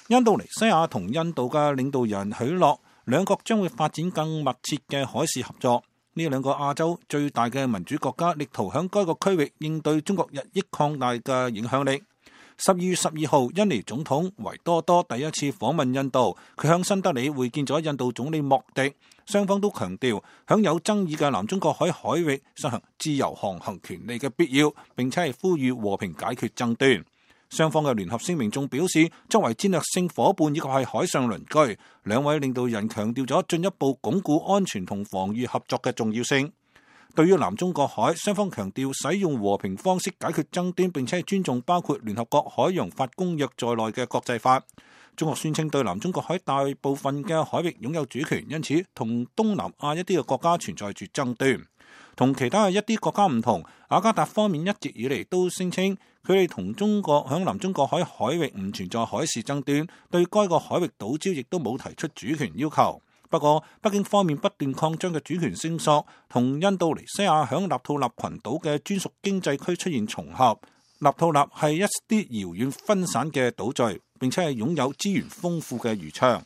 印度尼西亞同印度嘅領導人許諾，兩國將會發展更密切嘅海事合作。呢兩個亞洲最大嘅民主國家力圖響該個區域應對中國日益擴大嘅影響力。12月12號，印尼總統維多多第一次訪問印度，佢向新德里會見咗印度總理莫迪，雙方都強調響有爭議嘅南中國海海域實行自由航行權利嘅必要，並且係呼籲和平解決爭端。雙方嘅聯合聲明仲表示，作為戰略性夥伴以及係海上鄰居，兩位領導人強調咗進一步鞏固安全同防禦合作嘅重要性。對於南中國海，雙方強調使用和平方式解決爭端，並且係尊重包括聯合國海洋法公約在內嘅國際法。中國宣稱對南中國海大部分嘅海域擁有主權，因此同東南亞一啲嘅國家存在住爭端。同其他嘅一啲國家唔同，雅加達方面一直以嚟都聲稱佢哋同中國響南中國海海域唔存在海事爭端，對該個海域島礁亦都冇提出主權要求。不過，北京方面不斷擴張嘅主權聲索，同印度尼西亞響納吐納群島嘅專屬經濟區出現重合。納吐納係一啲遙遠分散嘅島嶼，並且係擁有資源豐富嘅漁場。